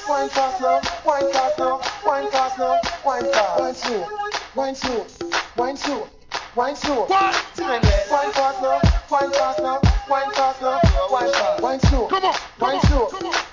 wine fast now, wine fast now, wine fast now, wine fast. Wine slow, wine slow, wine slow, wine slow. Wine fast now, wine fast now, wine fast now, wine fast. Wine slow, come on, wine slow,